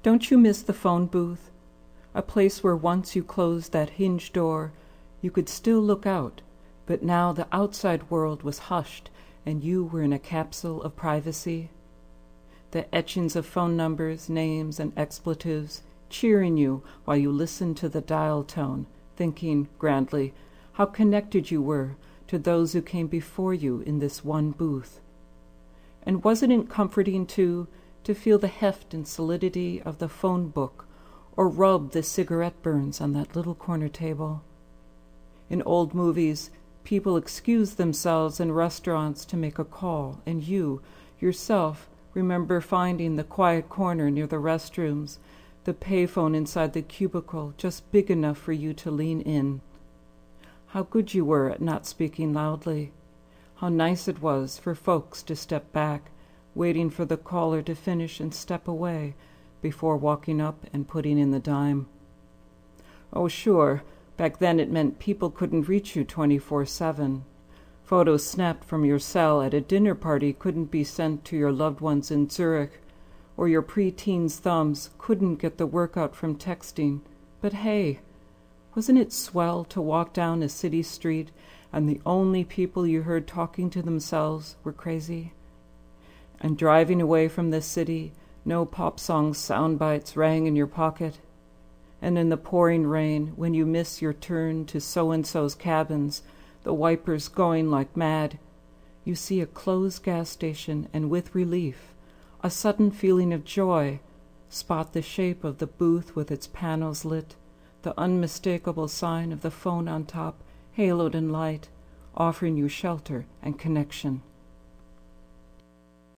Don't you miss the phone booth? A place where once you closed that hinge door, you could still look out, but now the outside world was hushed and you were in a capsule of privacy. The etchings of phone numbers, names, and expletives cheering you while you listened to the dial tone, thinking, grandly, how connected you were to those who came before you in this one booth. And wasn't it comforting, too, to feel the heft and solidity of the phone book or rub the cigarette burns on that little corner table? In old movies, people excuse themselves in restaurants to make a call, and you, yourself, remember finding the quiet corner near the restrooms, the payphone inside the cubicle just big enough for you to lean in. How good you were at not speaking loudly. How nice it was for folks to step back, waiting for the caller to finish and step away before walking up and putting in the dime. Oh, sure, back then it meant people couldn't reach you 24/7. Photos snapped from your cell at a dinner party couldn't be sent to your loved ones in Zurich, or your pre-teen's thumbs couldn't get the workout from texting. But hey, wasn't it swell to walk down a city street and the only people you heard talking to themselves were crazy? And driving away from the city, no pop song sound bites rang in your pocket. And in the pouring rain, when you miss your turn to so-and-so's cabins, the wipers going like mad, you see a closed gas station and with relief, a sudden feeling of joy, spot the shape of the booth with its panels lit, the unmistakable sign of the phone on top, haloed in light, offering you shelter and connection.